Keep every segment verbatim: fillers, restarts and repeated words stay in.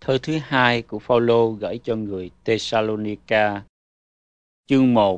Thơ thứ hai của Phaolô gửi cho người Thessalonica, chương một.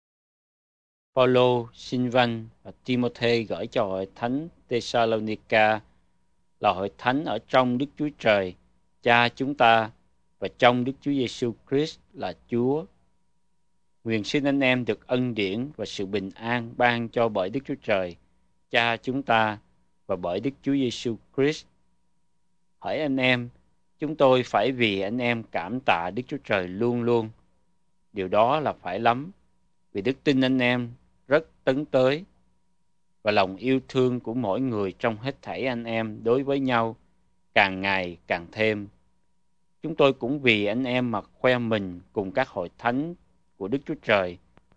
Phaolô, Silvan và Timôthê gửi cho hội thánh Thessalonica là hội thánh ở trong Đức Chúa Trời, Cha chúng ta và trong Đức Chúa Giêsu Christ là Chúa. Nguyện xin anh em được ân điển và sự bình an ban cho bởi Đức Chúa Trời, Cha chúng ta và bởi Đức Chúa Giêsu Christ. Hỡi anh em, chúng tôi phải vì anh em cảm tạ Đức Chúa Trời luôn luôn. Điều đó là phải lắm, vì đức tin anh em rất tấn tới và lòng yêu thương của mỗi người trong hết thảy anh em đối với nhau càng ngày càng thêm. Chúng tôi cũng vì anh em mà khoe mình cùng các hội thánh của Đức Chúa Trời,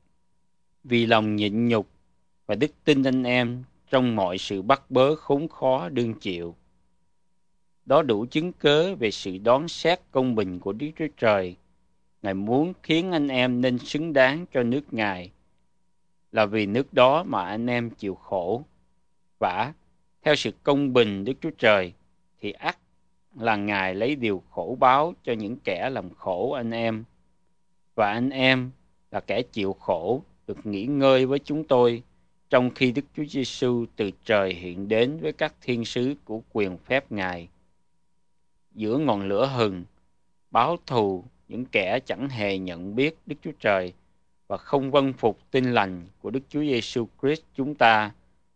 vì lòng nhịn nhục và đức tin anh em trong mọi sự bắt bớ khốn khó đương chịu. Đó đủ chứng cớ về sự đoán xét công bình của Đức Chúa Trời. Ngài muốn khiến anh em nên xứng đáng cho nước Ngài, là vì nước đó mà anh em chịu khổ. Vả, theo sự công bình Đức Chúa Trời, thì ắt là Ngài lấy điều khổ báo cho những kẻ làm khổ anh em. Và anh em là kẻ chịu khổ, được nghỉ ngơi với chúng tôi, trong khi Đức Chúa Giêsu từ trời hiện đến với các thiên sứ của quyền phép Ngài. Giữa ngọn lửa hừng, báo thù những kẻ chẳng hề nhận biết Đức Chúa Trời và không vâng phục tin lành của Đức Chúa Giêsu Christ chúng ta,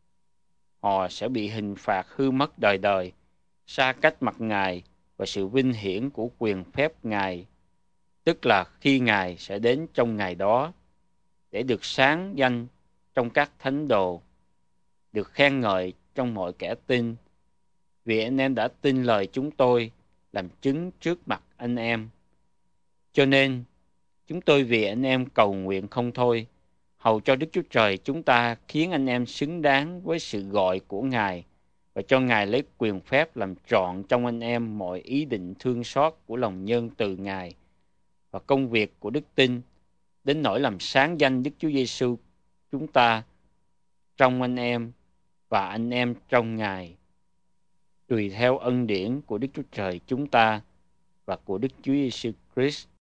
họ sẽ bị hình phạt hư mất đời đời, xa cách mặt Ngài và sự vinh hiển của quyền phép Ngài, tức là khi Ngài sẽ đến trong ngày đó, để được sáng danh trong các thánh đồ, được khen ngợi trong mọi kẻ tin, vì anh em đã tin lời chúng tôi làm chứng trước mặt anh em. Cho nên, chúng tôi vì anh em cầu nguyện không thôi, hầu cho Đức Chúa Trời chúng ta khiến anh em xứng đáng với sự gọi của Ngài và cho Ngài lấy quyền phép làm trọn trong anh em mọi ý định thương xót của lòng nhân từ Ngài và công việc của đức tin, đến nỗi làm sáng danh Đức Chúa Giêsu chúng ta trong anh em và anh em trong Ngài, tùy theo ân điển của Đức Chúa Trời chúng ta và của Đức Chúa Giêsu Christ.